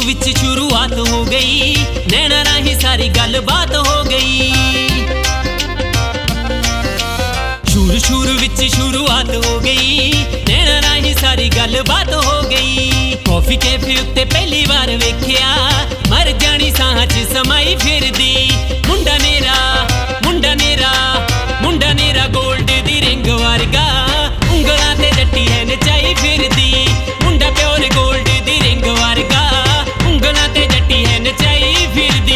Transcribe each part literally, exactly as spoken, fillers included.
विच शुरुआत हो गई, नैना राही सारी गल बात हो गई। शुरू शुरू विच शुरुआत हो गई, नैना राही सारी गल बात हो गई। कॉफी कैफे उत्ते पहली बार वेख्या, मर जानी साह च समाई फिरदी। मुंडा नेरा मुंडा नेरा मुंडा नेरा गोल्ड दी रिंग वर्गा, उंगलां ते जट्टी है नचाई फिरदी। मुंडा प्योर गोल्ड दी रिंग वर्गा, उंगलां ते जट्टी है नचाई फिरदी।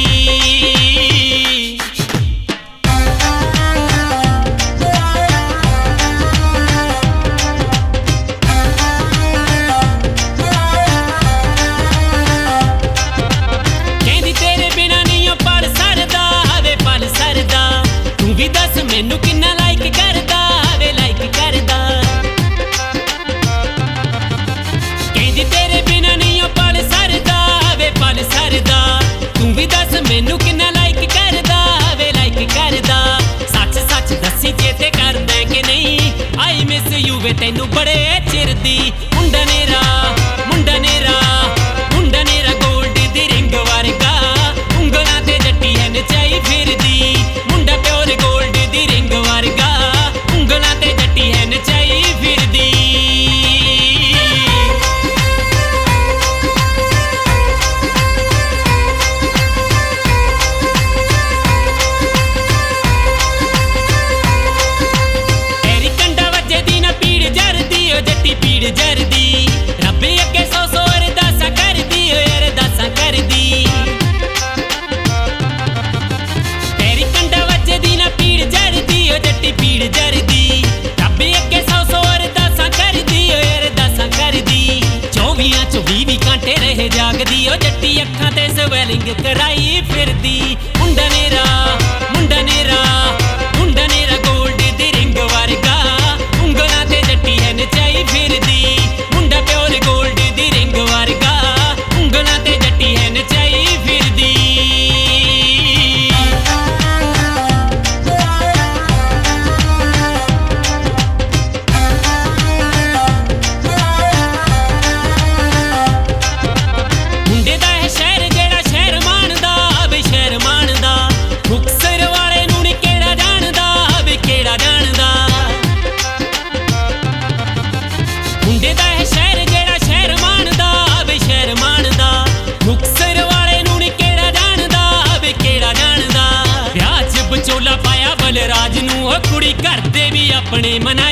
मैनू किन्ना लाइक करदा वे लाइक करदा, कहदी तेरे बिना नहीं ओ पल सरदा वे पल सरदा। तू भी दस मैनू किन्ना लाइक करदा वे लाइक करदा। सच सच दसी चेते करदा कि नहीं, आई मिस यू वे तैनू बड़े चिर दी। मुंडा नेरा मुंडा नेरा मुंडा नेरा गोल्ड दी रिंग वर्गा, उंगलां ते जट्टी है नचाई फिरदी। मुंडा प्योर गोल्ड दी रिंग वर्गा, उंगलां ते जट्टी है नचाई फिरदी। तेरी कंडा वजे दी ना पीड़ जरदी ओ जट्टी पीड़ जरदी। रब्बे अगे सौ सौ अरदासा करदी ओ अरदासा करदी। तेरी कंडा वजे दी ना पीड़ जरदी ओ जट्टी पीड़ जरदी। रब्बे अगे सौ सौ अरदासा करदी ओ अरदासा करदी। चौबियां चो बीवी कांटे रहे जागदी ओ जट्टी अखां ते स्वेलिंग कराई फिरदी। मुंडा नेरा मुंडा नेरा मुंडा नेरा गोल्ड दी रिंग वर्गा, उंगलां ते जट्टी है नचाई फिरदी। मुंडा प्योर गोल्ड दी रिंग वर्गा, उंगलां ते जट्टी है नचाई फिरदी। मुंडे दा है शहर जेड़ा शहर मानदा वे शहर मानदा। मुक्तसर वाले नूं नी केड़ा जानदा वे केड़ा जानदा। मुंडे दा है शहर जेड़ा शहर मानदा वे शहर मानदा। मुक्तसर वाले नूं नी केड़ा जानदा वे केड़ा जानदा। ब्याह च बचोला पाया बलराज नूं ओ कुड़ी घर दे भी अपने मना